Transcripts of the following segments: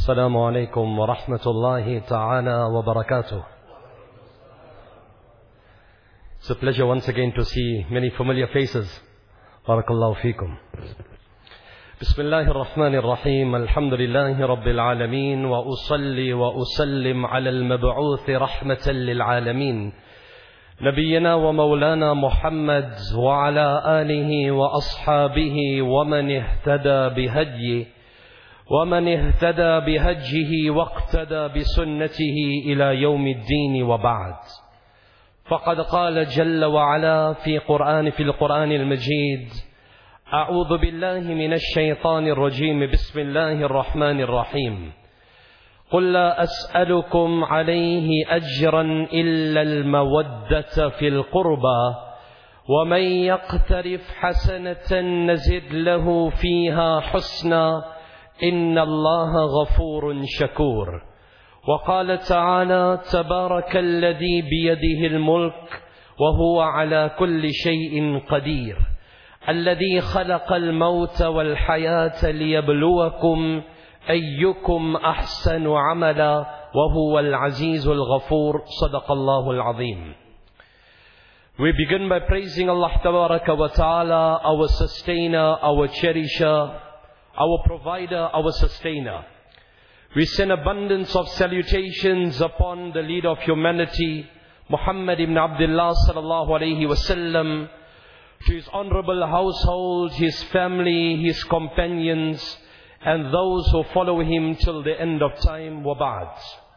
السلام عليكم ورحمة الله تعالى وبركاته. It's a pleasure once again to see many familiar faces. Barakallahu feekum. Bismillahir Rahmanir Rahim. Alhamdulillahi Rabbil Alameen. Wa usalli wa usallim ala al-mab'uth rahmatan lil alamin. نبينا ومولانا محمد وعلى آله وأصحابه ومن اهتدى بهجه واقتدى بسنته إلى يوم الدين وبعد. فقد قال جل وعلا في القرآن المجيد: أعوذ بالله من الشيطان الرجيم. بسم الله الرحمن الرحيم. قل لا أسألكم عليه أجرا إلا المودة في القربى ومن يقترف حسنة نزد له فيها حسنا إن الله غفور شكور. وقال تعالى: تبارك الذي بيده الملك وهو على كل شيء قدير الذي خلق الموت والحياة ليبلوكم أيكم أحسن عملا وهو العزيز الغفور. صدق الله العظيم. We begin by praising Allah Tabaraka wa Ta'ala, our sustainer, our cherisher, our provider, our sustainer. We send abundance of salutations upon the leader of humanity, Muhammad ibn Abdullah sallallahu alayhi wa sallam, to his honorable household, his family, his companions, and those who follow him till the end of time. Wa ba'd.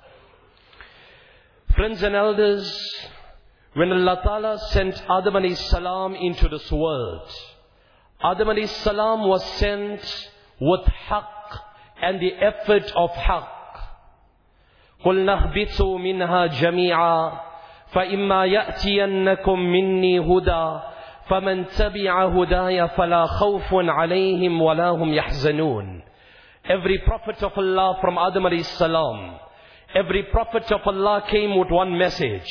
Friends and elders, when Allah Ta'ala sent Adam alayhi salam into this world, Adam alayhi salam was sent with haqq and the effort of haqq. قُلْنَا اهْبِطُوا مِنْهَا جَمِيعًا فَإِمَّا يَأْتِيَنَّكُمْ مِنِّي هُدًى فَمَنْ تَبِعَ هُدَايَ فَلَا خَوْفٌ عَلَيْهِمْ وَلَا هُمْ يَحْزَنُونَ. Every prophet of Allah from Adam alayhi salam, every prophet of Allah came with one message: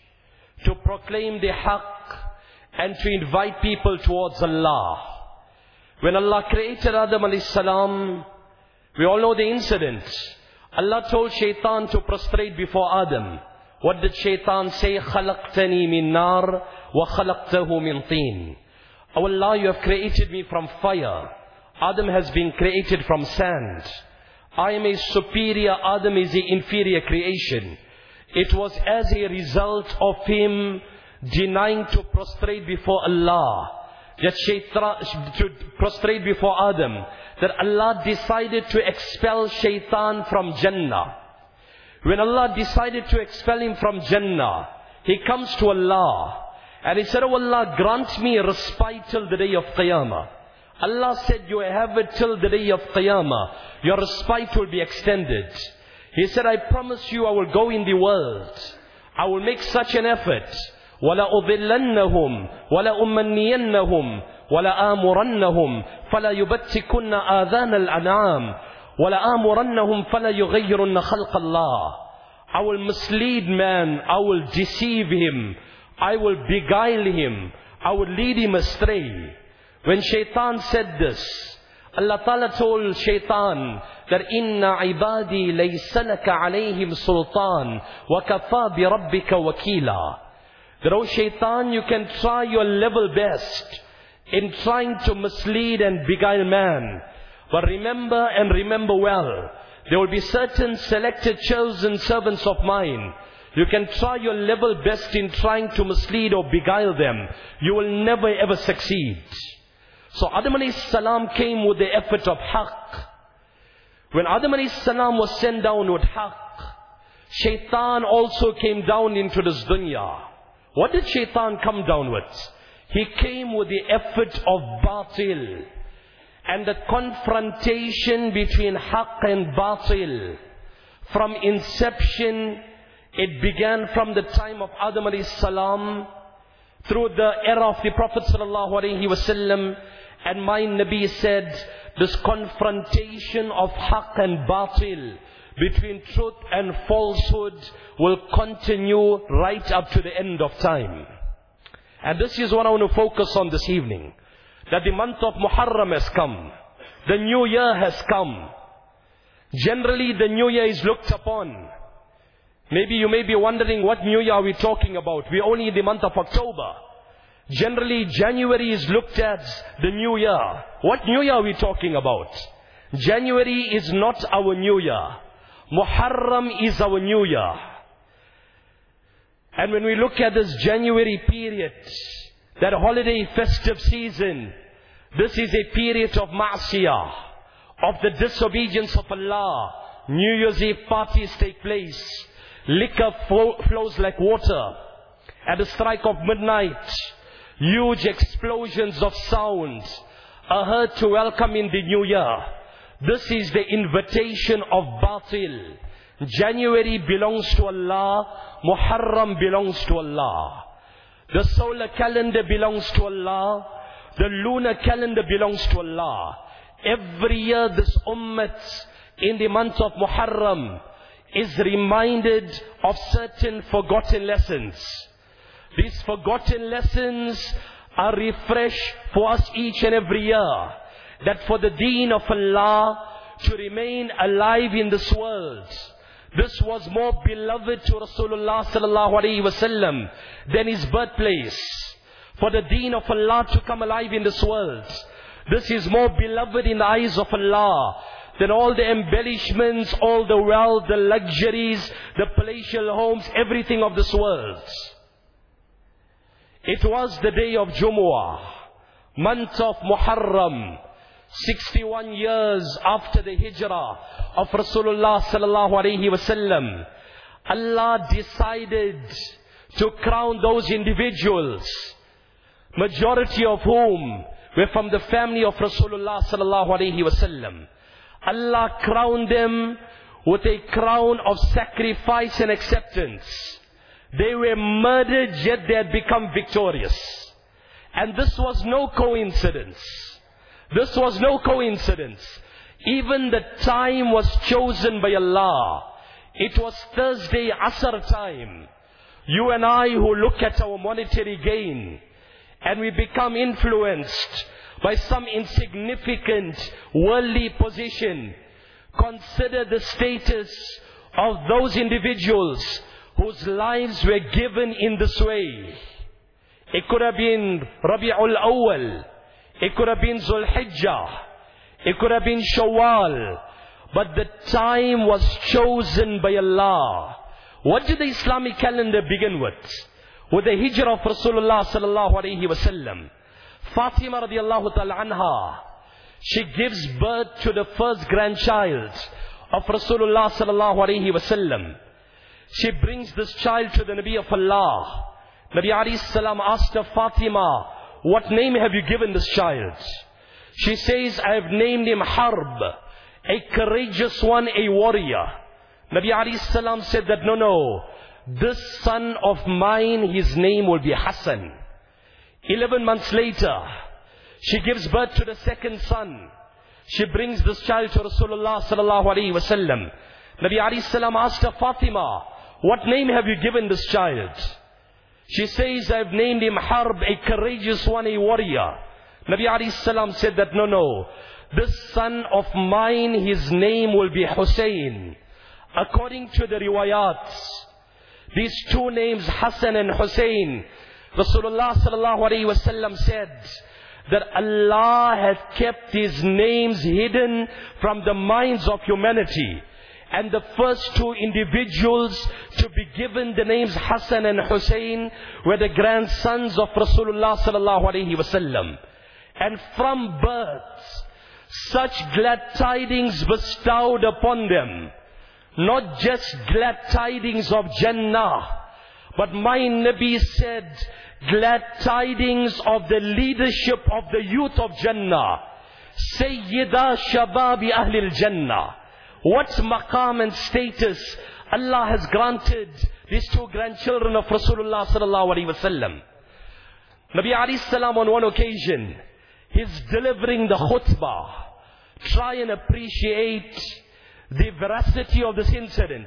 to proclaim the haqq and to invite people towards Allah. When Allah created Adam alayhi salam, we all know the incident. Allah told Shaitan to prostrate before Adam. What did Shaitan say? خَلَقْتَنِي مِن نَارٍ وَخَلَقْتَهُ مِن طِينٍ. Oh Allah, you have created me from fire. Adam has been created from sand. I am a superior, Adam is the inferior creation. It was as a result of him denying to prostrate before Allah, that Shaitan to prostrate before Adam, that Allah decided to expel Shaitan from Jannah. When Allah decided to expel him from Jannah, he comes to Allah and he said, "Oh Allah, grant me a respite till the day of Qiyamah." Allah said, "You have it till the day of Qiyamah. Your respite will be extended." He said, "I promise you I will go in the world. I will make such an effort. وَلَأُضِلَّنَّهُمْ وَلَأُمَّنِّيَنَّهُمْ وَلَآمُرَنَّهُمْ فَلَا يُبَتِّكُنَّ آذَانَ الْأَنْعَامِ وَلَآمُرَنَّهُمْ فَلَا يُغَيِّرُنَّ خَلْقَ اللَّهِ." I will mislead man. I will deceive him. I will beguile him. I will lead him astray. When Shaitan said this, Allah Ta'ala told Shaitan that Inna ibadi laysa laka alayhim sultan wa kafa bi rabbika wakila. That, oh Shaitan, you can try your level best in trying to mislead and beguile man. But remember and remember well, there will be certain selected chosen servants of mine. You can try your level best in trying to mislead or beguile them. You will never ever succeed. So Adam alayhi salam came with the effort of haqq. When Adam alayhi salam was sent down with haqq, Shaitan also came down into this dunya. What did Shaitan come down with? He came with the effort of batil. And the confrontation between haqq and batil, from inception, it began from the time of Adam alayhi salam, through the era of the Prophet sallallahu alaihi wasallam. And my Nabi said, this confrontation of haqq and batil, between truth and falsehood, will continue right up to the end of time. And this is what I want to focus on this evening. That the month of Muharram has come. The new year has come. Generally, the New Year is looked upon. Maybe you may be wondering, what New Year are we talking about? We're only in the month of October. Generally, January is looked at the New Year. What New Year are we talking about? January is not our New Year. Muharram is our New Year. And when we look at this January period, that holiday festive season, this is a period of ma'asiyah, of the disobedience of Allah. New Year's Eve parties take place. Liquor flows like water. At the strike of midnight, huge explosions of sound are heard to welcome in the new year. This is the invitation of batil. January belongs to Allah. Muharram belongs to Allah. The solar calendar belongs to Allah. The lunar calendar belongs to Allah. Every year this ummah in the month of Muharram is reminded of certain forgotten lessons. These forgotten lessons are refreshed for us each and every year. That for the deen of Allah to remain alive in this world, this was more beloved to Rasulullah sallallahu alaihi wasallam than his birthplace. For the deen of Allah to come alive in this world, this is more beloved in the eyes of Allah than all the embellishments, all the wealth, the luxuries, the palatial homes, everything of this world. It was the day of Jumu'ah, month of Muharram, 61 years after the hijrah of Rasulullah sallallahu alaihi wasallam. Allah decided to crown those individuals, majority of whom were from the family of Rasulullah sallallahu alaihi wasallam. Allah crowned them with a crown of sacrifice and acceptance. They were murdered, yet they had become victorious. And this was no coincidence. This was no coincidence. Even the time was chosen by Allah. It was Thursday Asr time. You and I who look at our monetary gain and we become influenced by some insignificant worldly position, consider the status of those individuals whose lives were given in this way. It could have been Rabi'ul Awwal. It could have been Zulhijjah. It could have been Shawwal. But the time was chosen by Allah. What did the Islamic calendar begin with? With the hijrah of Rasulullah sallallahu alaihi wasallam. Fatima radiallahu ta'ala anha, she gives birth to the first grandchild of Rasulullah sallallahu alaihi wasallam. She brings this child to the Nabi of Allah. Nabi alayhi salam asked her, Fatima, what name have you given this child? She says, I have named him Harb, a courageous one, a warrior. Nabi alayhi salam said that, no, this son of mine, his name will be Hassan. 11 months later, she gives birth to the second son. She brings this child to Rasulullah sallallahu alaihi wasallam. Nabi alayhi salam asked her, Fatima, what name have you given this child? She says, I have named him Harb, a courageous one, a warrior. Nabi alayhi salam said that, no, this son of mine, his name will be Hussein. According to the riwayat, these two names, Hassan and Hussein, Rasulullah sallallahu alaihi wasallam said that Allah has kept these names hidden from the minds of humanity. And the first two individuals to be given the names Hassan and Hussein were the grandsons of Rasulullah sallallahu alaihi wasallam. And from birth, such glad tidings bestowed upon them. Not just glad tidings of Jannah, but my Nabi said, glad tidings of the leadership of the youth of Jannah. Sayyida Shababi Ahlil Jannah. What maqam and status Allah has granted these two grandchildren of Rasulullah sallallahu alaihi wasallam. Nabi alayhi salam on one occasion, he's delivering the khutbah. Try and appreciate the veracity of this incident.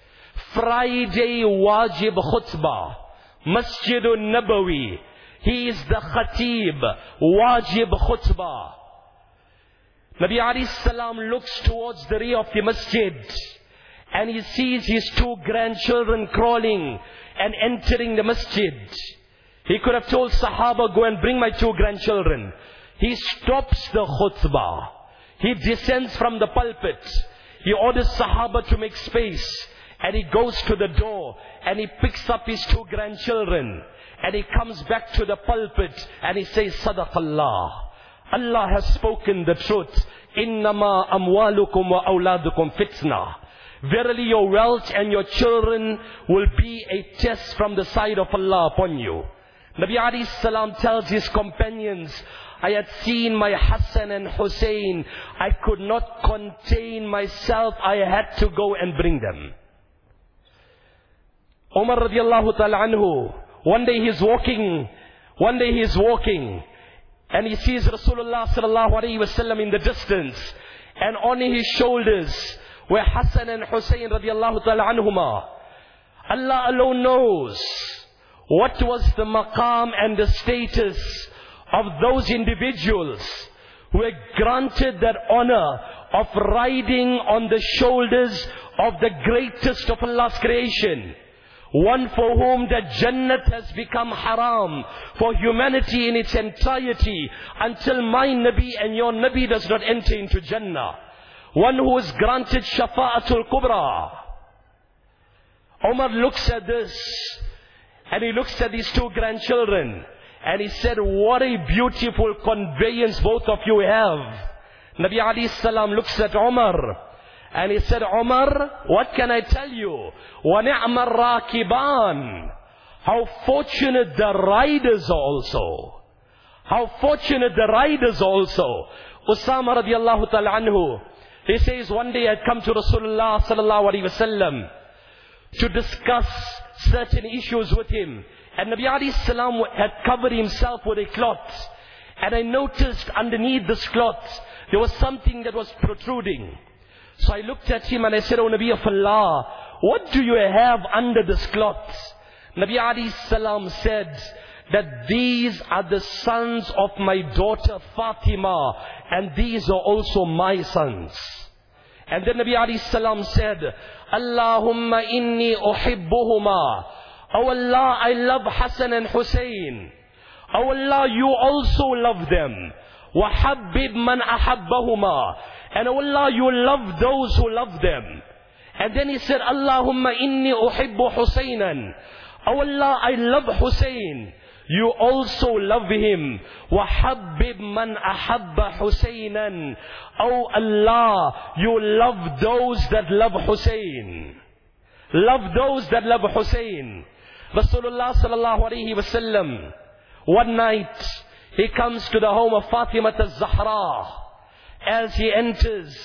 Friday wajib khutbah, Masjidun Nabawi. He is the khatib, wajib khutbah. Nabi alayhi salam looks towards the rear of the masjid and he sees his 2 grandchildren crawling and entering the masjid. He could have told Sahaba, go and bring my 2 grandchildren. He stops the khutbah. He descends from the pulpit. He orders Sahaba to make space. And he goes to the door and he picks up his 2 grandchildren. And he comes back to the pulpit and he says, Sadaqallah. Allah has spoken the truth. Innama amwalukum wa awladukum fitna. Verily your wealth and your children will be a test from the side of Allah upon you. Nabi alayhi salam tells his companions, I had seen my Hassan and Hussein. I could not contain myself. I had to go and bring them. Umar radiallahu ta'ala anhu, one day he's walking and he sees Rasulullah sallallahu alayhi wasallam in the distance, and on his shoulders were Hassan and Hussein radiallahu ta'ala anhuma. Allah alone knows what was the maqam and the status of those individuals who were granted that honor of riding on the shoulders of the greatest of Allah's creation. One for whom the Jannat has become haram for humanity in its entirety until my Nabi and your Nabi does not enter into Jannah. One who is granted Shafa'atul Kubra. Umar looks at this and he looks at these 2 grandchildren and he said, what a beautiful conveyance both of you have. Nabi alayhi salam looks at Umar and he said, Umar, what can I tell you? وَنِعْمَ الرَّاكِبَانِ. How fortunate the riders also. How fortunate the riders also. Usama radiallahu ta'ala anhu, he says, one day I come to Rasulullah sallallahu alayhi wasallam to discuss certain issues with him. And Nabi alayhi salam had covered himself with a cloth. And I noticed underneath this cloth, there was something that was protruding. So I looked at him and I said, O Nabi of Allah, what do you have under this cloth? Nabi alayhi salam said that these are the sons of my daughter Fatima, and these are also my sons. And then Nabi alayhi salam said, Allahumma inni uhibbuhuma. Oh Allah, I love Hassan and Hussein. Oh Allah, you also love them. وَحَبِّبْ مَنْ أَحَبَّهُمَا. And oh Allah, you love those who love them. And then he said, Allahumma inni uhibbu Husaynan. Oh Allah, I love Hussein. You also love him. وَحَبِّبْ مَنْ أَحَبَّ حُسَيْنًا. Oh Allah, you love those that love Hussein. Love those that love Hussein. Rasulullah sallallahu alayhi wasallam, one night, he comes to the home of Fatima al-Zahra. As he enters,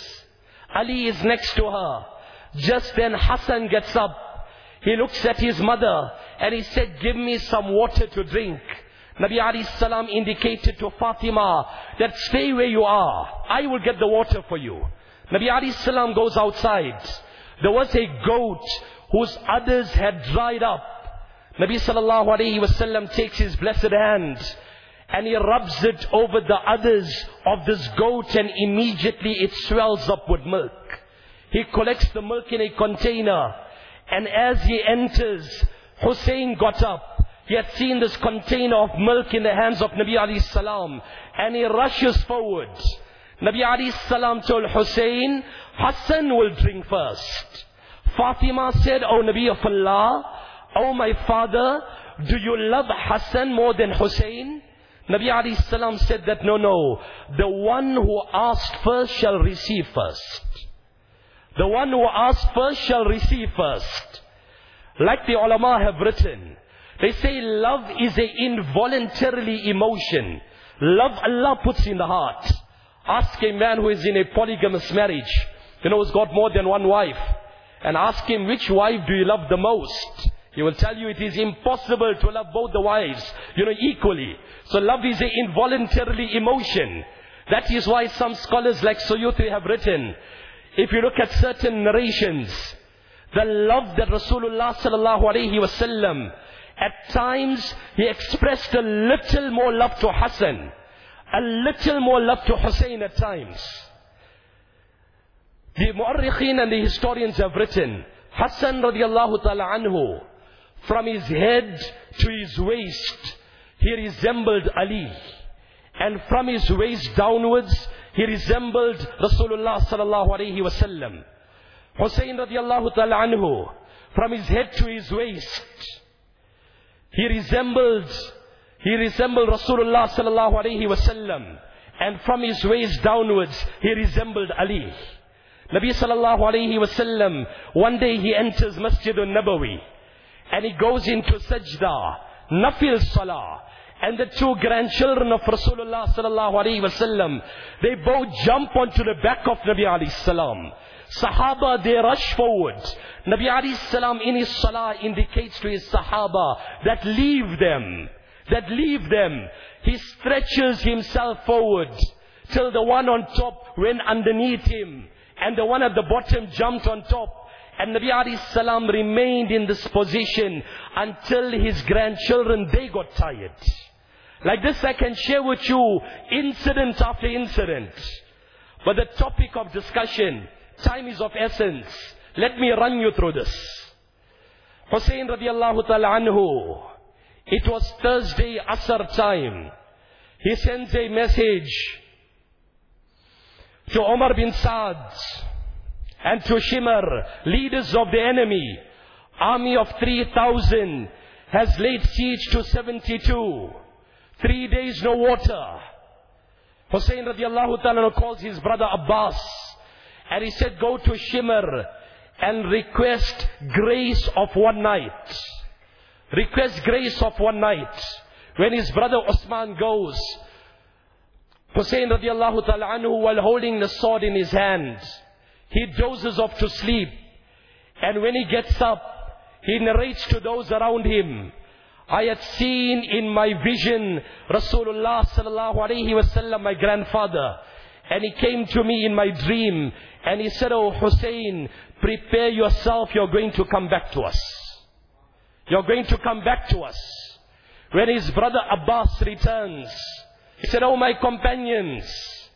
Ali is next to her. Just then Hassan gets up. He looks at his mother and he said, give me some water to drink. Nabi alayhi salam indicated to Fatima that stay where you are. I will get the water for you. Nabi alayhi salam goes outside. There was a goat whose udders had dried up. Nabi sallallahu alayhi wasallam takes his blessed hand and he rubs it over the udders of this goat, and immediately it swells up with milk. He collects the milk in a container, and as he enters, Hussein got up. He had seen this container of milk in the hands of Nabi alayhi salam, and he rushes forward. Nabi alayhi salam told Hussein, Hassan will drink first. Fatima said, O Nabi of Allah, O my father, do you love Hassan more than Hussein? Nabi alayhi salam said that no, the one who asked first shall receive first. The one who asked first shall receive first. Like the ulama have written, they say love is an involuntarily emotion. Love Allah puts in the heart. Ask a man who is in a polygamous marriage, who's got more than one wife, and ask him, which wife do you love the most? He will tell you it is impossible to love both the wives, equally. So love is an involuntarily emotion. That is why some scholars like Suyuti have written, if you look at certain narrations, the love that Rasulullah sallallahu alayhi wasallam, at times he expressed a little more love to Hassan, a little more love to Hussein at times. The Mu'arrikhin and the historians have written, Hassan radiallahu ta'ala anhu, from his head to his waist, he resembled Ali. And from his waist downwards, he resembled Rasulullah sallallahu alayhi wa sallam. Hussein radiallahu ta'ala anhu, from his head to his waist, he resembled Rasulullah sallallahu alayhi wa sallam. And from his waist downwards, he resembled Ali. Nabi sallallahu alayhi wa sallam, one day he enters Masjid al-Nabawi, and he goes into sajda, nafil salah. And the two grandchildren of Rasulullah sallallahu alayhi wa sallam, they both jump onto the back of Nabi alayhi salam. Sahaba, they rush forward. Nabi alayhi salam in his salah indicates to his Sahaba that leave them. He stretches himself forward till the one on top went underneath him, and the one at the bottom jumped on top. And Nabi alayhi salam remained in this position until his grandchildren, they got tired. Like this I can share with you incident after incident. But the topic of discussion, time is of essence. Let me run you through this. Hussein radiallahu ta'ala anhu, it was Thursday Asr time. He sends a message to Umar bin Saad and to Shimr, leaders of the enemy. Army of 3,000 has laid siege to 72. 3 days no water. Hussein radiallahu ta'ala calls his brother Abbas, and he said, go to Shimr and request grace of one night. Request grace of one night. When his brother Osman goes, Hussein radiallahu ta'ala anhu, while holding the sword in his hand, he dozes off to sleep. And when he gets up, he narrates to those around him, I had seen in my vision Rasulullah sallallahu alayhi wa sallam, my grandfather. And he came to me in my dream and he said, oh Hussein, prepare yourself, you're going to come back to us. You're going to come back to us. When his brother Abbas returns, he said, oh my companions,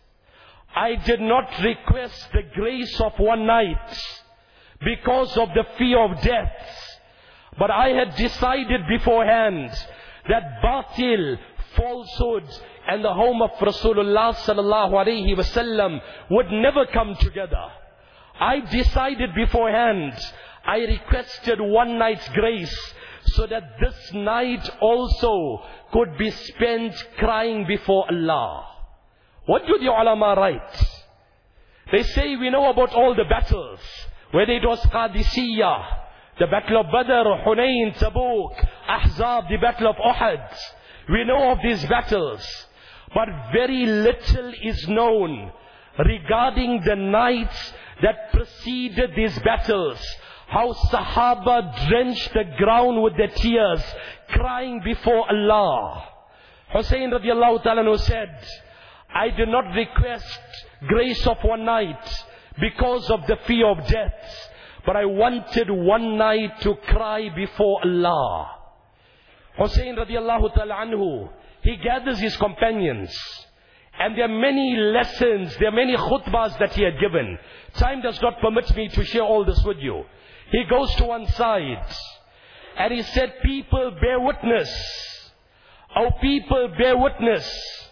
I did not request the grace of one night because of the fear of death. But I had decided beforehand that batil, falsehood, and the home of Rasulullah sallallahu alayhi wa sallam would never come together. I decided beforehand, I requested one night's grace so that this night also could be spent crying before Allah. What do the ulama write? They say we know about all the battles, whether it was Qadisiyah, the battle of Badr, Hunayn, Tabuk, Ahzab, the battle of Uhud. We know of these battles, but very little is known regarding the nights that preceded these battles. How Sahaba drenched the ground with their tears, crying before Allah. Hussein radiallahu ta'ala said, I did not request grace of one night because of the fear of death, but I wanted one night to cry before Allah. Hussein radiallahu ta'ala anhu, he gathers his companions. And there are many lessons, there are many khutbahs that he had given. Time does not permit me to share all this with you. He goes to one side and he said, people bear witness. Oh people bear witness.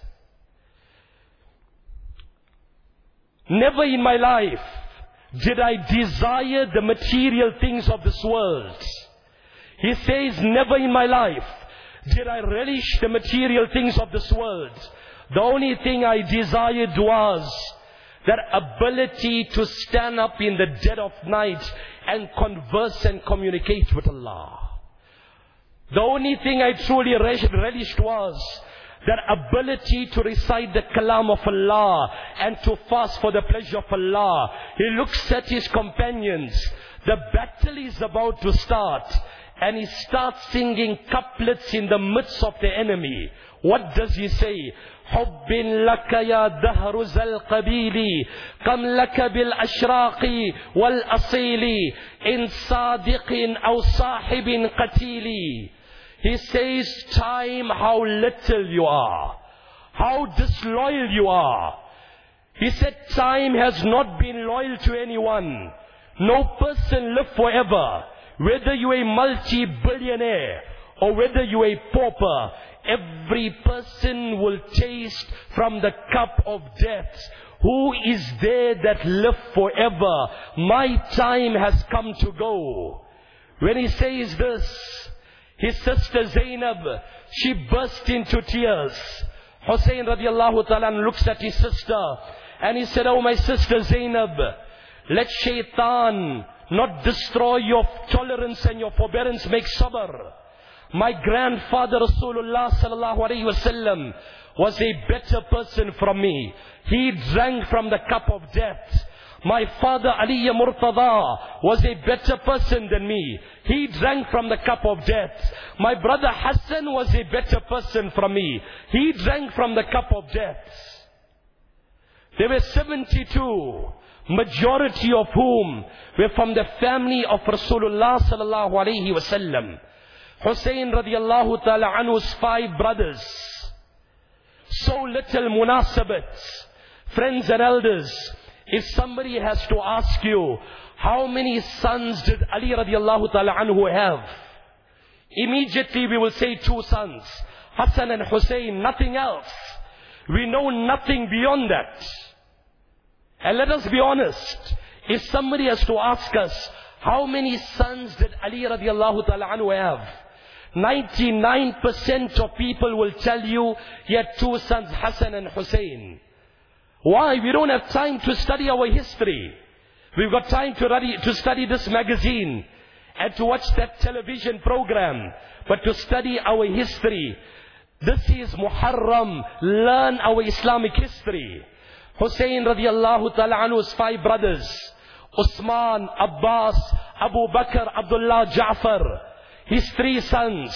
Never in my life did I desire the material things of this world. He says, never in my life did I relish the material things of this world. The only thing I desired was that ability to stand up in the dead of night and converse and communicate with Allah. The only thing I truly relished was that ability to recite the kalam of Allah and to fast for the pleasure of Allah. He looks at his companions. The battle is about to start. And he starts singing couplets in the midst of the enemy. What does he say? حب لك يا دهر ذا القبيل قم لك بالأشراق والأصيل إن صادق أو صاحب قتيل. He says, time, how little you are, how disloyal you are. He said, time has not been loyal to anyone. No person lives forever. Whether you are a multi-billionaire or whether you are a pauper, every person will taste from the cup of death. Who is there that live forever? My time has come to go. When he says this, his sister Zainab, she burst into tears. Hussein radiallahu ta'ala looks at his sister and he said, oh my sister Zainab, let shaitan not destroy your tolerance and your forbearance. Make sabr. My grandfather Rasulullah sallallahu alayhi wasallam was a better person from me. He drank from the cup of death. My father Ali Murtada was a better person than me. He drank from the cup of death. My brother Hassan was a better person from me. He drank from the cup of death. There were 72, majority of whom were from the family of Rasulullah sallallahu alayhi wasallam. Hussein radiallahu ta'ala anhu's 5 brothers. So little munasabat. Friends and elders, if somebody has to ask you, how many sons did Ali radiallahu ta'ala anhu have? Immediately we will say 2 sons. Hassan and Hussein, nothing else. We know nothing beyond that. And let us be honest, if somebody has to ask us, how many sons did Ali radiallahu ta'ala anhu have? 99% of people will tell you he had 2 sons, Hassan and Hussein. Why? We don't have time to study our history. We've got time to study this magazine and to watch that television program. But to study our history, this is Muharram. Learn our Islamic history. Hussein radiallahu ta'ala anhu's 5 brothers, Usman, Abbas, Abu Bakr, Abdullah, Ja'far. His 3 sons,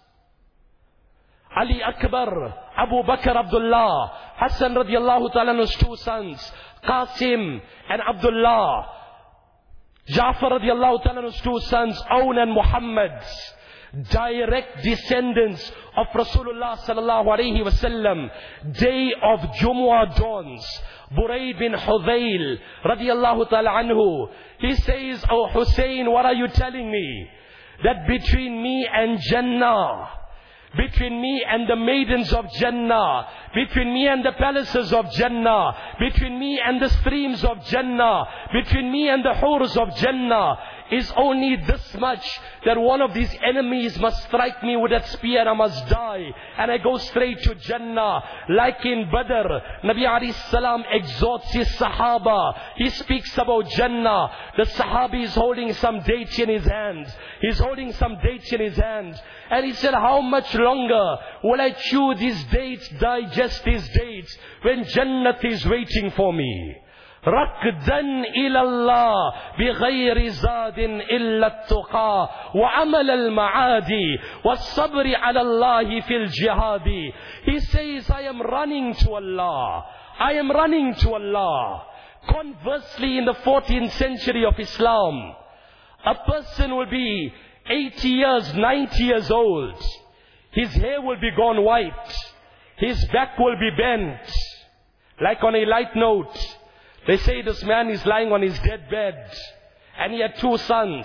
Ali Akbar, Abu Bakr, Abdullah. Hassan radiallahu ta'ala anhu's 2 sons, Qasim and Abdullah. Ja'far radiallahu ta'ala anhu's 2 sons, Awn and Muhammad. Direct descendants of Rasulullah sallallahu alayhi wasallam. Day of Jumu'ah dawns. Burayd bin Hudayl radiallahu ta'ala anhu, he says, oh Hussein, what are you telling me? That between me and Jannah, between me and the maidens of Jannah, between me and the palaces of Jannah, between me and the streams of Jannah, between me and the hurs of Jannah, is only this much, that one of these enemies must strike me with that spear and I must die, and I go straight to Jannah. Like in Badr, Nabi alayhi salam exhorts his Sahaba. He speaks about Jannah. The Sahabi is holding some dates in his hands. He's holding some dates in his hands. And he said, how much longer will I chew these dates, digest these dates, when Jannat is waiting for me? ركدا إلى الله بغير زاد إلا التقى وعمل المعادي والصبر على الله في الجهاد. He says, I am running to Allah. I am running to Allah. Conversely, in the 14th century of Islam, a person will be 80 years, 90 years old. His hair will be gone white. His back will be bent. Like on a light note, they say this man is lying on his dead bed and he had 2 sons.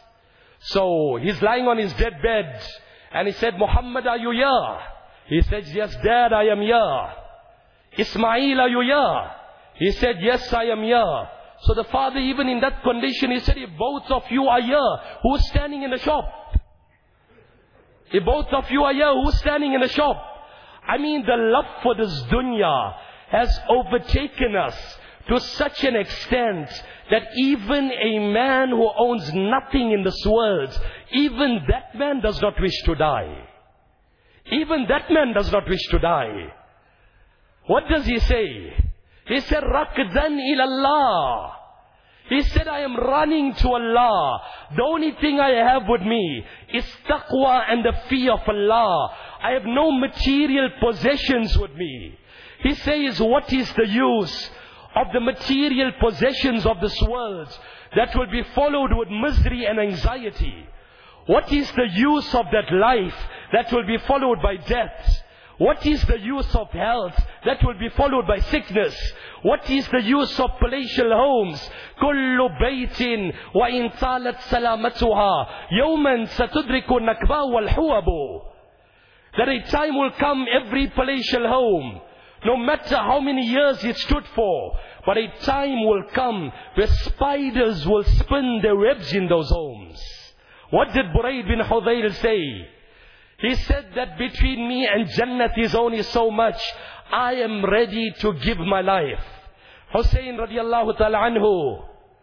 So he's lying on his dead bed and he said, Muhammad, are you here? He said, yes, Dad, I am here. Ismail, are you here? He said, yes, I am here. So the father, even in that condition, he said, if both of you are here, who's standing in the shop? If both of you are here, who's standing in the shop? I mean, the love for this dunya has overtaken us to such an extent that even a man who owns nothing in this world, even that man does not wish to die. Even that man does not wish to die. What does he say? He said, Rakdan ilallah. He said, I am running to Allah. The only thing I have with me is taqwa and the fear of Allah. I have no material possessions with me. He says, what is the use of the material possessions of this world that will be followed with misery and anxiety? What is the use of that life that will be followed by death? What is the use of health that will be followed by sickness? What is the use of palatial homes? كل بيت وإن طالت سلامتها يوما ستدرك النكبة والحوب. That a time will come, every palatial home, no matter how many years it stood for, but a time will come where spiders will spin their webs in those homes. What did Burayd bin Hudayl say? He said that between me and Jannat is only so much. I am ready to give my life. Hussein radiallahu ta'ala anhu.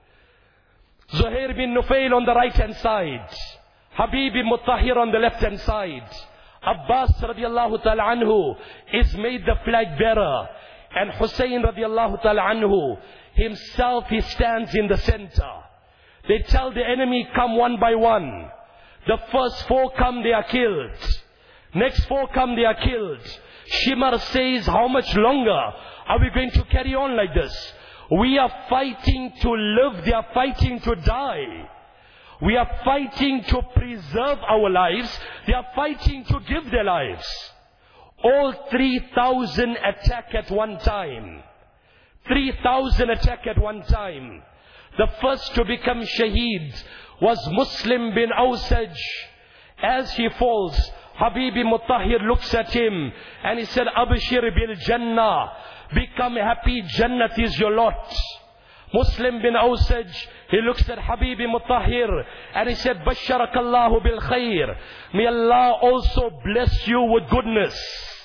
Zuhair bin Nufail on the right hand side. Habib bin Mutahhir on the left hand side. Abbas radiallahu ta'ala anhu is made the flag bearer. And Hussein radiallahu ta'ala anhu himself, he stands in the center. They tell the enemy, come one by one. The first 4 come, they are killed. Next 4 come, they are killed. Shimar says, how much longer are we going to carry on like this? We are fighting to live, they are fighting to die. We are fighting to preserve our lives, they are fighting to give their lives. All 3,000 attack at one time. 3,000 attack at one time. The first to become shaheed was Muslim bin Awsaj. As he falls, Habibi Mutahhir looks at him and he said, Abshir bil Jannah. Become happy, Jannat is your lot. Muslim bin Awsaj, he looks at Habibi Mutahhir and he said, Basharakallahu bil khair. May Allah also bless you with goodness.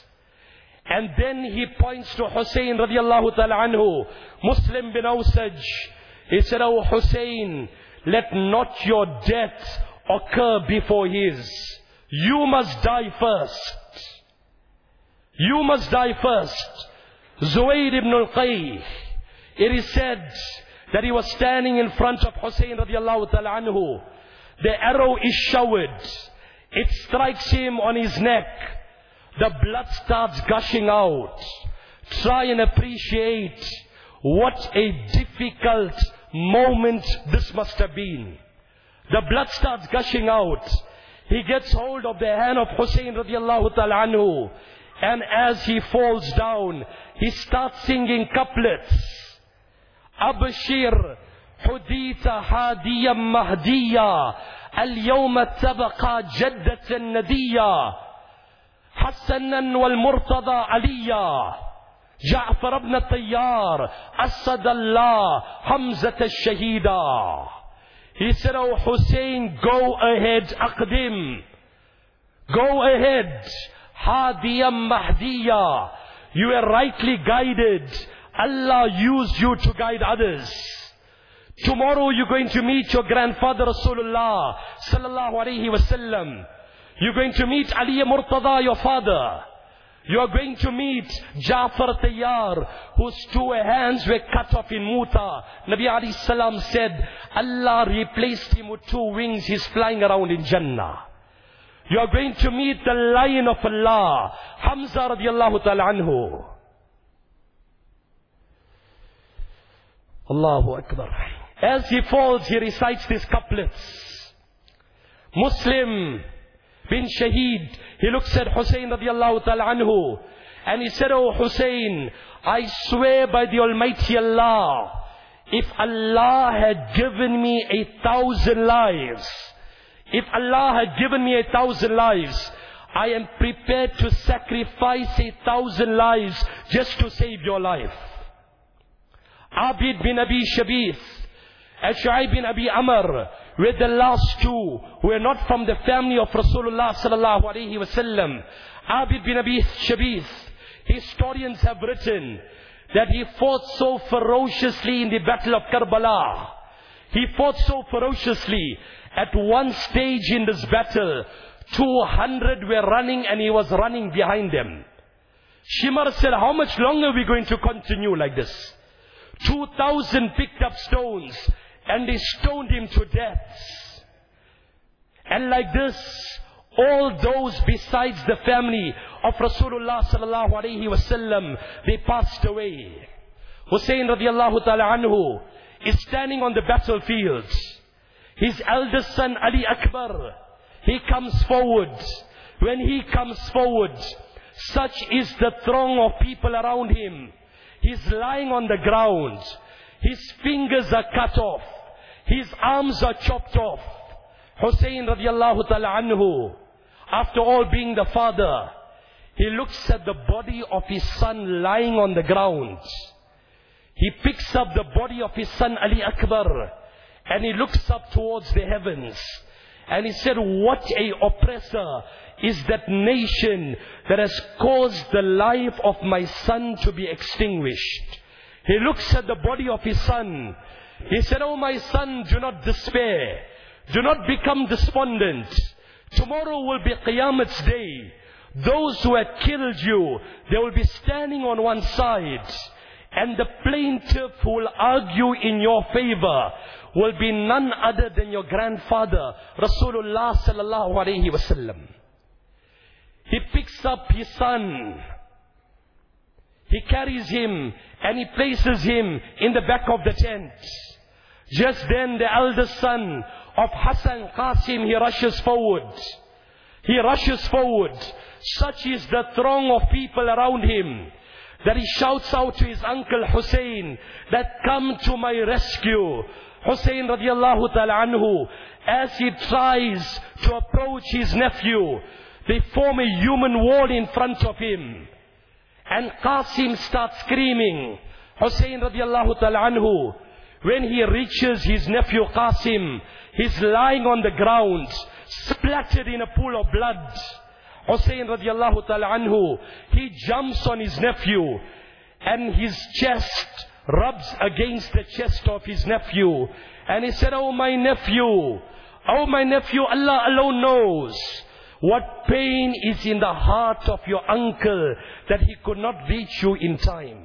And then he points to Hussein radiallahu ta'ala anhu. Muslim bin Awsaj, he said, Oh Hussein, let not your death occur before his. You must die first. You must die first. Zuwayd ibn al-Qayh, it is said that he was standing in front of Hussein radiallahu ta'ala anhu. The arrow is showered. It strikes him on his neck. The blood starts gushing out. Try and appreciate what a difficult moment this must have been. The blood starts gushing out. He gets hold of the hand of Hussein radiallahu ta'ala anhu. And as he falls down, he starts singing couplets. Abshir hudita hadiyam mahdiya. Al-yawma tabaqa jaddatan nadiya. Hassanan wal-murtada aliya. Ja'far ibn Tayyar. Asad Allah. Hamzat al-Shahida. He said, Oh Hussein, go ahead, aqdim. Go ahead. Hadiyam Mahdiya. You are rightly guided. Allah used you to guide others. Tomorrow you're going to meet your grandfather Rasulullah sallallahu alayhi wasallam. You're going to meet Ali Murtada, your father. You are going to meet Ja'far Tayyar, whose 2 hands were cut off in Muta. Nabi alayhi salam said, Allah replaced him with 2 wings. He's flying around in Jannah. You are going to meet the Lion of Allah, Hamza radiallahu ta'ala anhu. Allahu Akbar. As he falls, he recites these couplets. Muslim bin Shaheed, he looks at Hussein radiallahu ta'ala anhu, and he said, Oh Hussein, I swear by the Almighty Allah, if Allah had given me 1,000 lives, if Allah had given me 1,000 lives, I am prepared to sacrifice 1,000 lives just to save your life. Abid bin Abi Shabith and Shu'aib bin Abi Amr were the last 2 who were not from the family of Rasulullah sallallahu alaihi wasallam. Abid bin Abi Shabith, historians have written that he fought so ferociously in the battle of Karbala. He fought so ferociously. At one stage in this battle, 200 were running and he was running behind them. Shimar said, how much longer are we going to continue like this? 2,000 picked up stones and they stoned him to death. And like this, all those besides the family of Rasulullah sallallahu alaihi wasallam, they passed away. Hussein radiallahu ta'ala anhu is standing on the battlefield. His eldest son Ali Akbar, he comes forward. When he comes forward, Such is the throng of people around him. He's lying on the ground. His fingers are cut off. His arms are chopped off. Hussein radiallahu ta'ala anhu, after all being the father, he looks at the body of his son lying on the ground. He picks up the body of his son Ali Akbar and he looks up towards the heavens. And he said, what a oppressor is that nation that has caused the life of my son to be extinguished. He looks at the body of his son. He said, oh my son, do not despair. Do not become despondent. Tomorrow will be Qiyamah's day. Those who had killed you, they will be standing on one side. And the plaintiff who will argue in your favor will be none other than your grandfather, Rasulullah sallallahu alayhi wasallam. He picks up his son. He carries him and he places him in the back of the tent. Just then the eldest son of Hassan Qasim, he rushes forward. He rushes forward. Such is the throng of people around him that he shouts out to his uncle Hussein that come to my rescue. Hussein radiallahu ta'ala anhu, as he tries to approach his nephew, they form a human wall in front of him. And Qasim starts screaming. Hussein radiallahu ta'ala anhu, when he reaches his nephew Qasim, he's lying on the ground, splattered in a pool of blood. Hussein radiallahu ta'ala anhu, he jumps on his nephew and his chest rubs against the chest of his nephew. And he said, oh my nephew, Allah alone knows what pain is in the heart of your uncle that he could not reach you in time.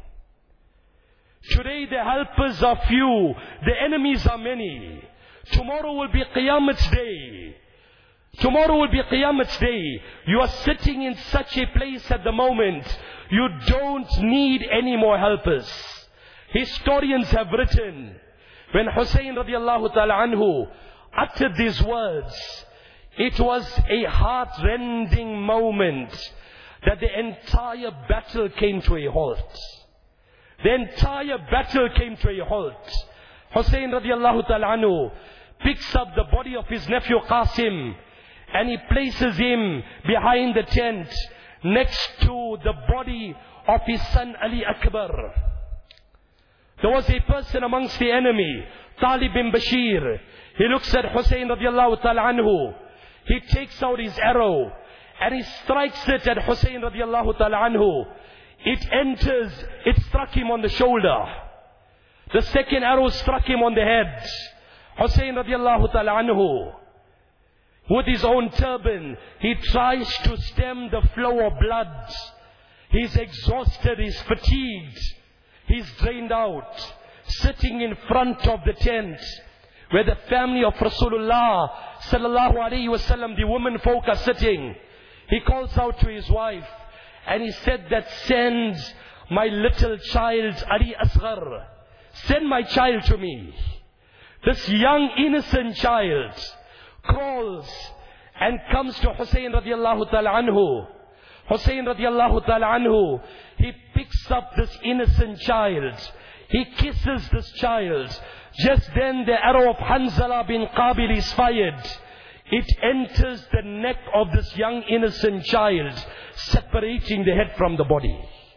Today the helpers are few, the enemies are many. Tomorrow will be Qiyamah's day. Tomorrow will be Qiyamah's day. You are sitting in such a place at the moment. You don't need any more helpers. Historians have written, when Hussein radiallahu ta'ala anhu uttered these words, it was a heart-rending moment that the entire battle came to a halt. The entire battle came to a halt. Hussein radiallahu ta'ala anhu picks up the body of his nephew Qasim and he places him behind the tent next to the body of his son Ali Akbar. There was a person amongst the enemy, Talib bin Bashir. He looks at Hussein radiallahu ta'ala anhu. He takes out his arrow and he strikes it at Hussein radiallahu ta'ala anhu. It enters, it struck him on the shoulder. The second arrow struck him on the head. Hussein radiallahu ta'ala anhu, with his own turban, he tries to stem the flow of blood. He's exhausted, he's fatigued, he's drained out. Sitting in front of the tent, where the family of Rasulullah sallallahu alayhi wasallam, the women folk are sitting. He calls out to his wife and he said that send my little child Ali Asghar. Send my child to me. This young innocent child crawls and comes to Hussein radiallahu ta'ala anhu. Hussein radiallahu ta'ala anhu, he picks up this innocent child. He kisses this child. Just then the arrow of Hanzala bin Qabil is fired. It enters the neck of this young innocent child, separating the head from the body.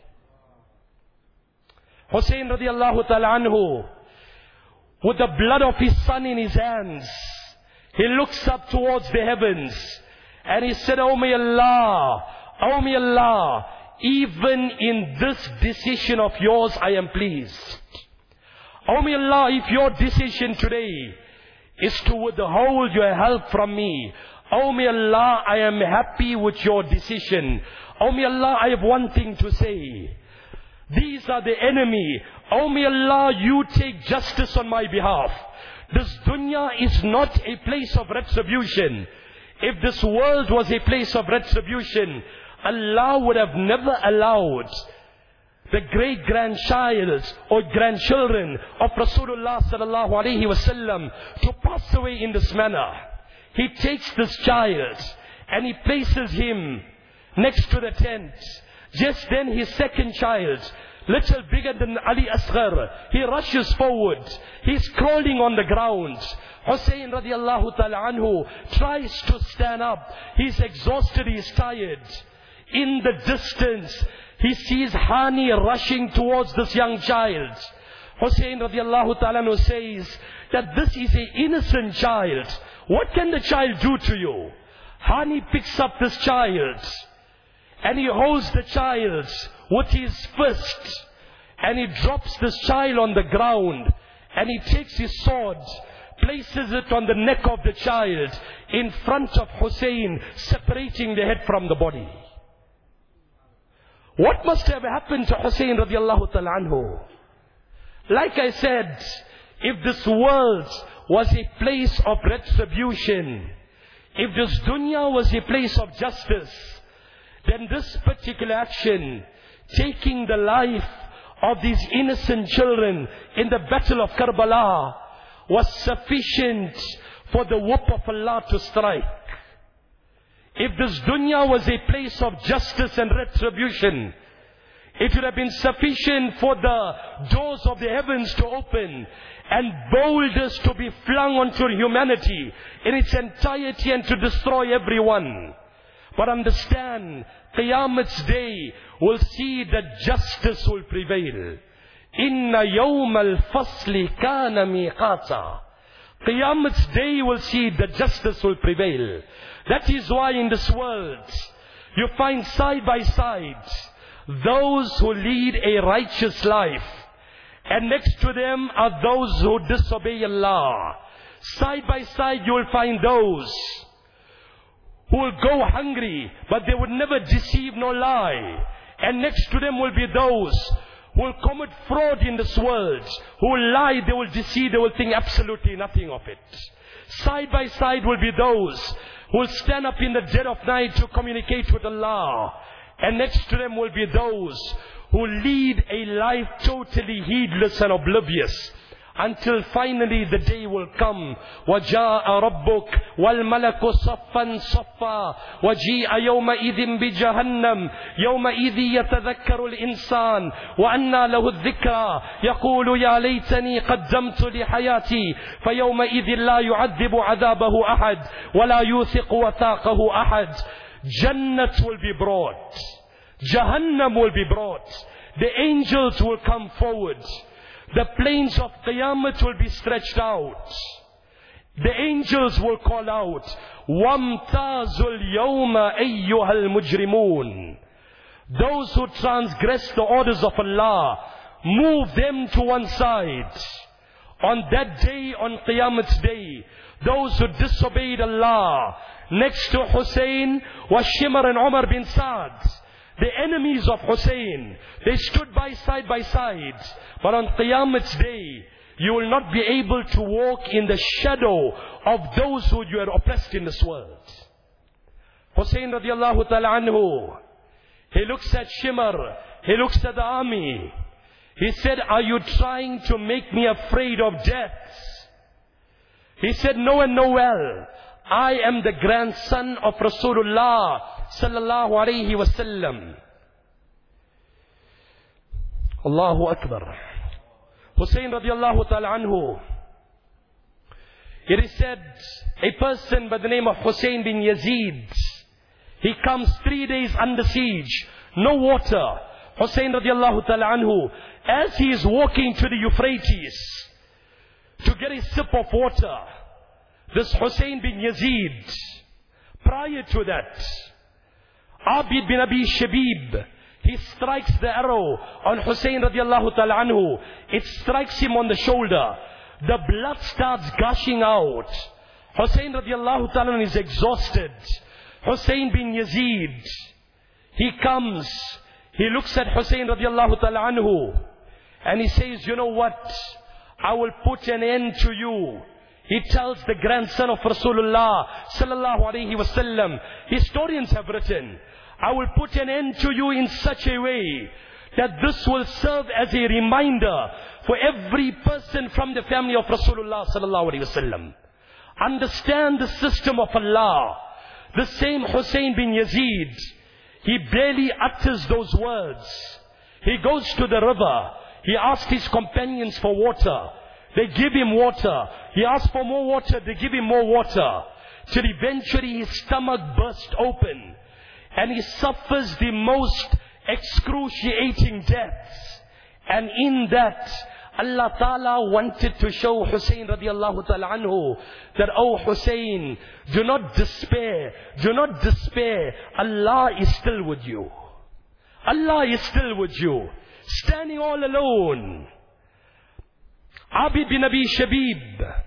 Hussein radiallahu ta'ala anhu, with the blood of his son in his hands, he looks up towards the heavens and he said, oh may Allah, even in this decision of yours I am pleased. Oh may Allah, if your decision today is to withhold your help from me, oh may Allah, I am happy with your decision. Oh may Allah, I have one thing to say. These are the enemy. Oh may Allah, you take justice on my behalf. This dunya is not a place of retribution. If this world was a place of retribution, Allah would have never allowed the great-grandchild or grandchildren of Rasulullah sallallahu alaihi wasallam to pass away in this manner. He takes this child and he places him next to the tent. Just then his second child, little bigger than Ali Asghar, he rushes forward. He's crawling on the ground. Hussein radiallahu ta'ala anhu tries to stand up. He's exhausted, he's tired. In the distance, he sees Hani rushing towards this young child. Hussein radiallahu ta'ala anhu says that this is an innocent child. What can the child do to you? Hani picks up this child and he holds the child with his fist, and he drops this child on the ground, and he takes his sword, places it on the neck of the child in front of Hussein, separating the head from the body. What must have happened to Hussein radiallahu ta'ala anhu? Like I said, if this world was a place of retribution, if this dunya was a place of justice, then this particular action, taking the life of these innocent children in the battle of Karbala, was sufficient for the whoop of Allah to strike. If this dunya was a place of justice and retribution, it would have been sufficient for the doors of the heavens to open and boulders to be flung onto humanity in its entirety and to destroy everyone. But understand, Qiyamah's day will see that justice will prevail. Inna yawm al-fasli kana miqata. Qiyamah's day will see that justice will prevail. That is why in this world, you find side by side those who lead a righteous life, and next to them are those who disobey Allah. Side by side you will find those who will go hungry, but they would never deceive nor lie. And next to them will be those who will commit fraud in this world, who will lie, they will deceive, they will think absolutely nothing of it. Side by side will be those who will stand up in the dead of night to communicate with Allah. And next to them will be those who lead a life totally heedless and oblivious, until finally the day will come. وَجَاءَ رَبُّكَ وَالْمَلَكُ صَفًّا صَفًّا وَجِيءَ يَوْمَئِذٍ بِجَهَنَّمَ يَوْمَئِذٍ يَتَذَكَّرُ الْإِنسَانُ وَأَنَّى لَهُ الذِّكْرَى يَقُولُ يَا لَيْتَنِي قَدَّمْتُ لِحَيَاتِي فَيَوْمَئِذٍ لَا يُعَذِّبُ عَذَابَهُ أَحَدٌ وَلَا يُوثِقُ وَثَاقَهُ أَحَدٌ. Jannat will be brought. Jahannam will be brought. The angels will come forward. The plains of Qiyamah will be stretched out. The angels will call out, وَامْتَازُ الْيَوْمَ أَيُّهَا الْمُجْرِمُونَ. Those who transgress the orders of Allah, move them to one side. On that day, on Qiyamah's day, those who disobeyed Allah, next to Hussein was Shimr and Umar bin Saad, the enemies of Hussein. They stood side by side. But on Qiyamah's day, you will not be able to walk in the shadow of those who you are oppressed in this world. Hussein radiallahu ta'ala anhu, he looks at Shimr, he looks at the army. He said, are you trying to make me afraid of death? He said, know and know well, I am the grandson of Rasulullah sallallahu alayhi wasallam. Allahu Akbar. Hussein radiallahu ta'ala anhu, it is said, a person by the name of Hussein bin Yazid, he comes 3 days under siege, no water. Hussein radiallahu ta'ala anhu, as he is walking to the Euphrates to get a sip of water, this Hussein bin Yazid, prior to that, Abid bin Abi Shabib, he strikes the arrow on Hussein radiallahu ta'ala anhu. It strikes him on the shoulder. The blood starts gushing out. Hussein radiallahu ta'ala anhu is exhausted. Hussein bin Yazid, he comes, he looks at Hussein radiallahu ta'ala anhu, and he says, you know what? I will put an end to you. He tells the grandson of Rasulullah sallallahu alayhi wasallam, historians have written, I will put an end to you in such a way that this will serve as a reminder for every person from the family of Rasulullah sallallahu alayhi wasallam. Understand the system of Allah. The same Hussein bin Yazid, He barely utters those words. He goes to the river. He asks his companions for water. They give him water. He asks for more water. They give him more water. Till eventually his stomach burst open. And he suffers the most excruciating deaths. And in that, Allah Ta'ala wanted to show Hussein radiallahu ta'ala anhu that, oh Hussein, do not despair. Do not despair. Allah is still with you. Allah is still with you. Standing all alone. Abid bin Abi Shabib.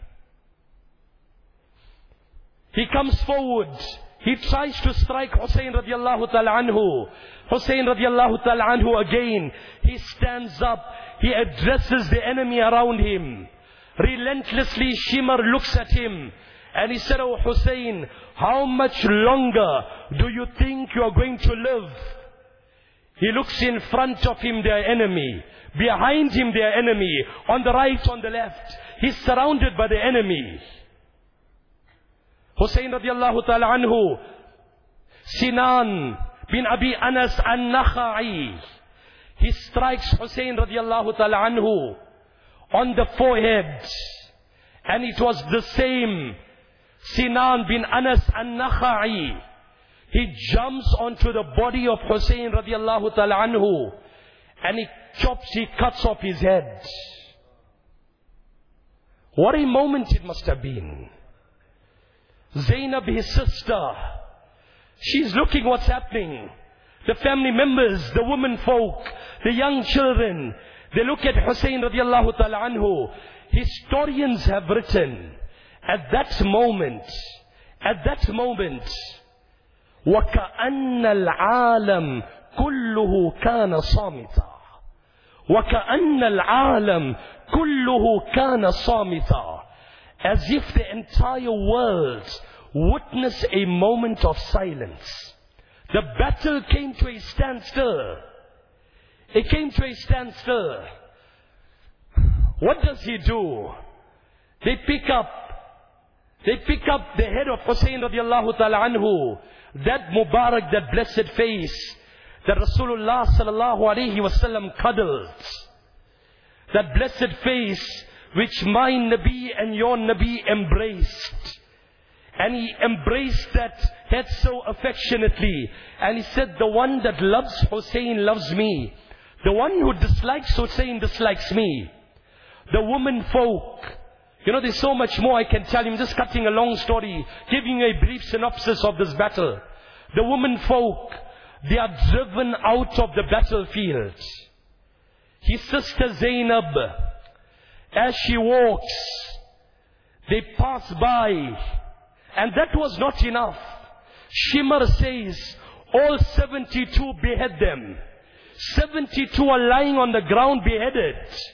He comes forward. He tries to strike Hussein radiallahu ta'ala anhu. Hussein radiallahu ta'ala anhu again. He stands up. He addresses the enemy around him. Relentlessly, Shimr looks at him. And he said, oh Hussein, how much longer do you think you are going to live? He looks in front of him, their enemy. Behind him, their enemy. On the right, on the left. He's surrounded by the enemy. Hussein radiallahu ta'ala anhu, Sinan bin Abi Anas al-Nakha'i, he strikes Hussein radiallahu ta'ala anhu on the forehead. And it was the same Sinan bin Anas al-Nakha'i. He jumps onto the body of Hussein radiallahu ta'ala anhu and he cuts off his head. What a moment it must have been. Zainab, his sister, she's looking what's happening. The family members, the women folk, the young children, they look at Hussein radiallahu ta'ala anhu. Historians have written, at that moment, وَكَأَنَّ الْعَالَمْ كُلُّهُ كَانَ صَامِتًا وَكَأَنَّ الْعَالَمْ كُلُّهُ كَانَ صَامِتًا. As if the entire world witnessed a moment of silence. The battle came to a standstill. It came to a standstill. What does he do? They pick up the head of Hussein radiallahu ta'ala anhu. That Mubarak, that blessed face that Rasulullah sallallahu alayhi wasallam cuddled. That blessed face which my Nabi and your Nabi embraced. And he embraced that head so affectionately. And he said, the one that loves Hussein loves me. The one who dislikes Hussein dislikes me. The women folk. There's so much more I can tell him. Just cutting a long story, giving you a brief synopsis of this battle. The women folk, they are driven out of the battlefield. His sister Zainab, as she walks, they pass by. And that was not enough. Shimr says, all 72 behead them. 72 are lying on the ground beheaded.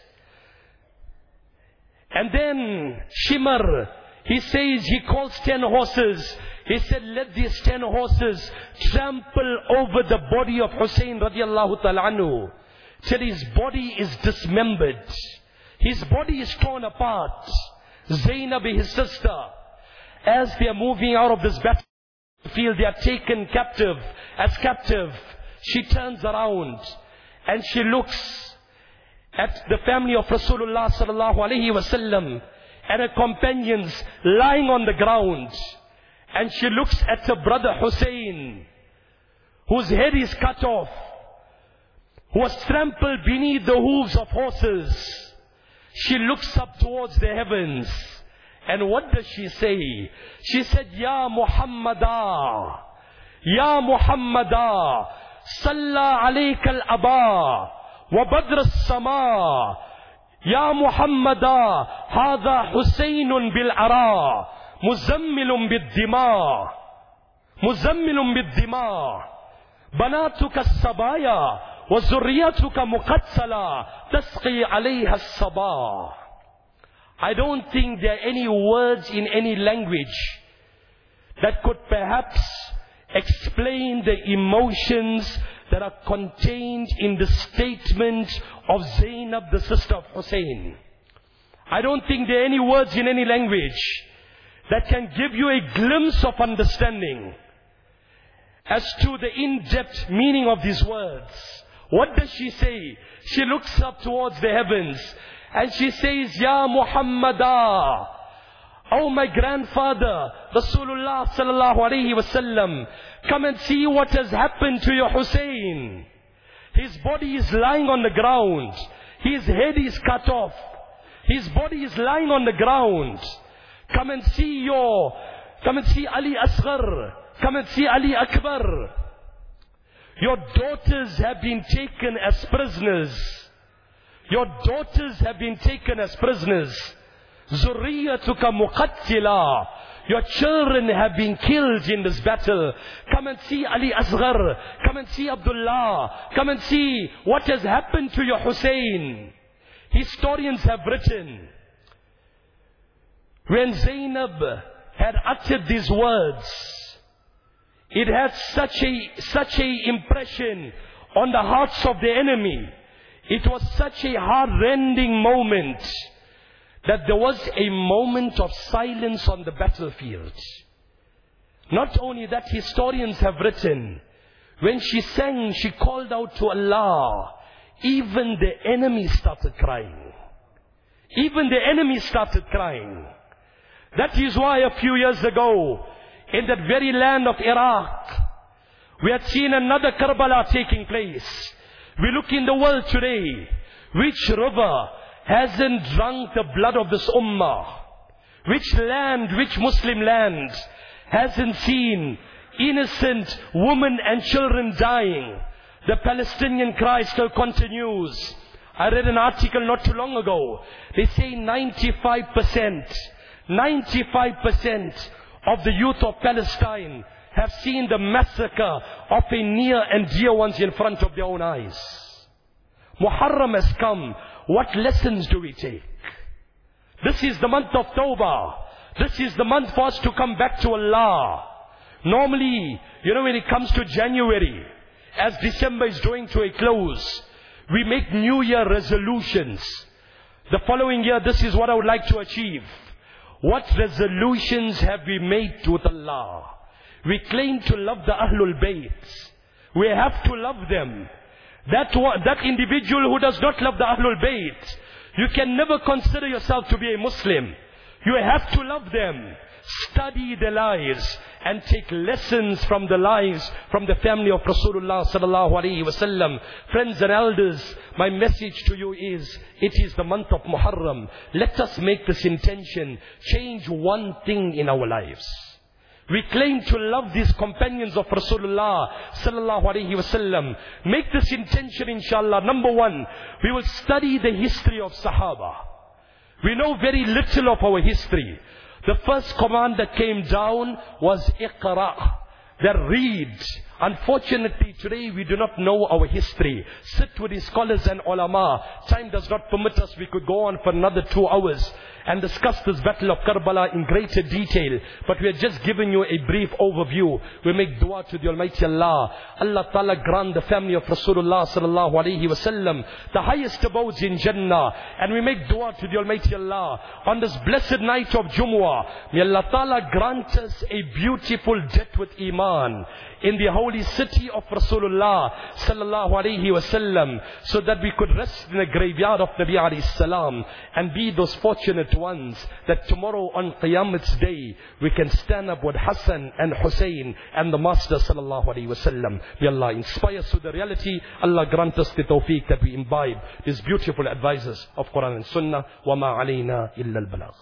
And then Shimr, he says, he calls 10 horses. He said, let these 10 horses trample over the body of Hussein radiallahu ta'ala anhu till his body is dismembered. His body is torn apart. Zainab, his sister, as they are moving out of this battlefield, they are taken captive. As captive, she turns around and she looks at the family of Rasulullah sallallahu alaihi wasallam and her companions lying on the ground. And she looks at her brother Hussein, whose head is cut off, who was trampled beneath the hooves of horses. She looks up towards the heavens. And what does she say? She said, Ya Muhammadah, Ya Muhammadah, Salla alayka al-aba, wa badr as-sama, Ya Muhammadah, hadha Husaynun bil-ara, muzammilun bid-dima, muzammilun bid-dima, banatuka as-sabaya, wa zurriyatuka muqatsala, tasqi alayha as-sabah. I don't think there are any words in any language that could perhaps explain the emotions that are contained in the statement of Zainab, the sister of Hussein. I don't think there are any words in any language that can give you a glimpse of understanding. as to the in-depth meaning of these words. What does she say? She looks up towards the heavens and she says, Ya Muhammadah, oh my grandfather, Rasulullah sallallahu alayhi wasallam, come and see what has happened to your Hussein. His body is lying on the ground. His head is cut off. His body is lying on the ground. Come and see Ali Asghar. Come and see Ali Akbar. Your daughters have been taken as prisoners. Your daughters have been taken as prisoners. Zurriyatuka muqattila. Your children have been killed in this battle. Come and see Ali Asghar. Come and see Abdullah. Come and see what has happened to your Hussein. Historians have written, when Zainab had uttered these words, it had such a impression on the hearts of the enemy. It was such a heart-rending moment that there was a moment of silence on the battlefield. Not only that, historians have written, when she sang, she called out to Allah, even the enemy started crying. Even the enemy started crying. That is why a few years ago, in that very land of Iraq, we had seen another Karbala taking place. We look in the world today, which river hasn't drunk the blood of this ummah? Which land, which Muslim land hasn't seen innocent women and children dying? The Palestinian cry still continues. I read an article not too long ago. They say 95% of the youth of Palestine have seen the massacre of a near and dear ones in front of their own eyes. Muharram has come. What lessons do we take? This is the month of Tawbah. This is the month for us to come back to Allah. Normally, when it comes to January, as December is drawing to a close, we make New Year resolutions. The following year, this is what I would like to achieve. What resolutions have we made with Allah? We claim to love the Ahlul Bayt. We have to love them. That individual who does not love the Ahlul Bayt, you can never consider yourself to be a Muslim. You have to love them. Study their lives and take lessons from the lives from the family of Rasulullah sallallahu alaihi wasallam. Friends and elders, my message to you is, it is the month of Muharram. Let us make this intention. Change one thing in our lives. We claim to love these companions of Rasulullah sallallahu alaihi wasallam. Make this intention, inshallah. Number one, we will study the history of Sahaba. We know very little of our history. The first command that came down was Iqra, that read. Unfortunately, today we do not know our history. Sit with the scholars and ulama. Time does not permit us. We could go on for another 2 hours and discuss this battle of Karbala in greater detail. But we are just giving you a brief overview. We make dua to the Almighty Allah. Allah Ta'ala grant the family of Rasulullah sallallahu alaihi wasallam the highest abodes in Jannah. And we make dua to the Almighty Allah on this blessed night of Jumu'ah. May Allah Ta'ala grant us a beautiful death with Iman in the holy city of Rasulullah sallallahu alaihi wasallam, so that we could rest in the graveyard of Nabi alayhi salam and be those fortunate ones that tomorrow on Qiyamah's day we can stand up with Hassan and Hussein and the Master sallallahu alaihi wasallam. May Allah inspire us to the reality. Allah grant us the tawfiq that we imbibe these beautiful advices of Quran and Sunnah. Wa ma alayna illa al-balagh.